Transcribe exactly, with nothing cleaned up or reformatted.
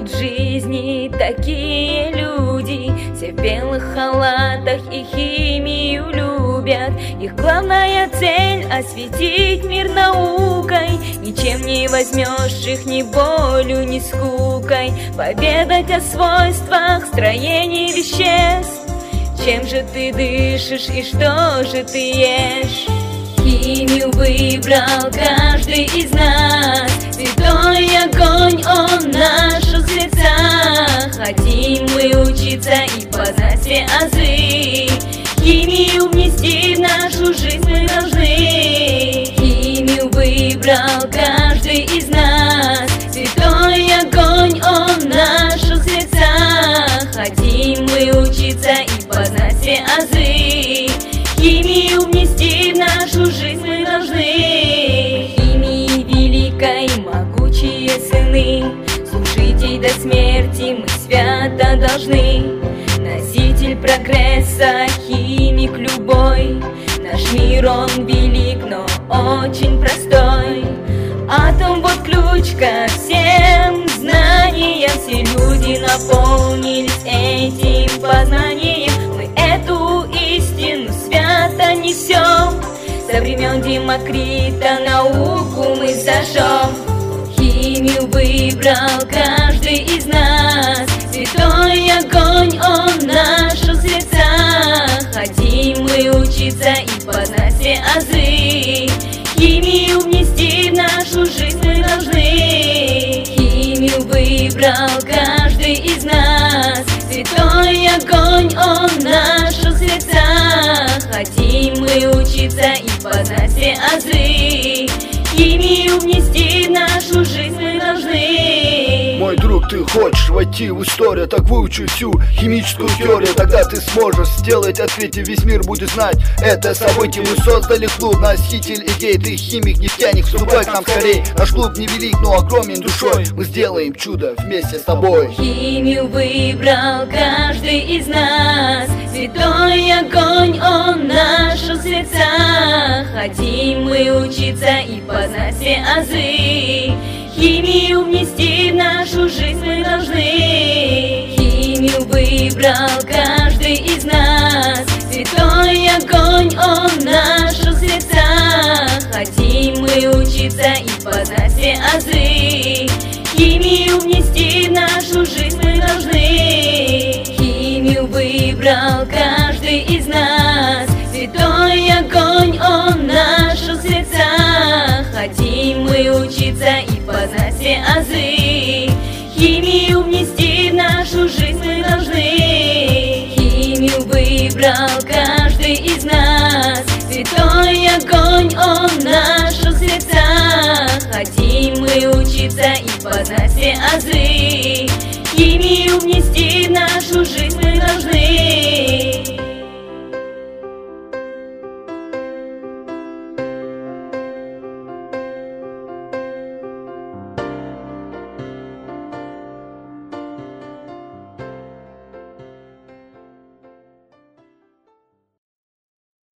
Живут в жизни такие люди, все в белых халатах и химию любят. Их главная цель — осветить мир наукой. Ничем не возьмешь их ни болью, ни скукой. Поведать о свойствах строения веществ. Чем же ты дышишь и что же ты ешь? Химию выбрал каждый из нас. Святой огонь, он наш в сердцах. Хотим мы учиться и познать все азы. Химию внести в нашу жизнь мы должны. Химию выбрал каждый из нас. Святой огонь, он наш в сердцах. Хотим мы учиться и познать все азы. Химию внести в нашу жизнь мы должны. Химии великой, могучие сыны, служить ей до смерти мы свято должны. Носитель прогресса, химик любой. Наш мир он велик, но очень простой. Атом вот ключ ко всем знаниям. Все люди наполнились этим познанием. Мы эту истину свято несем. Со времен Демокрита науку мы зажжем. Химию выбрал каждый из нас. Святой огонь, он наш в сердцах. Хотим мы учиться и познать все азы. Химию внести в нашу жизнь мы должны. Химию выбрал каждый из нас. Святой огонь, он наш в сердцах. Хотим мы учиться и познать все азы. Химию внести в нашу жизнь мы должны. Мой друг, ты хочешь войти в историю, так выучи всю химическую теорию. Тогда ты сможешь сделать открытие, весь мир будет знать это событие. Мы создали клуб, носитель идей. Ты химик, нефтяник, вступай к нам скорей. Наш клуб невелик, но огромен душой. Мы сделаем чудо вместе с тобой. Химию выбрал каждый из нас. Святой огонь, он наш в сердцах. Хотим мы учиться и познать все азы. Химию внести в нашу жизнь мы должны. Химию выбрал каждый из нас. Святой огонь, он наш в сердцах. Хотим мы учиться и познать все азы. Химию внести в нашу жизнь мы должны. Химию выбрал каждый из нас. Святой огонь, он наш в сердцах. Хотим мы учиться и познать все азы. Химию внести в нашу жизнь мы должны. Химию выбрал каждый из нас. Святой огонь, он наш в сердцах. Хотим мы учиться и познать все азы.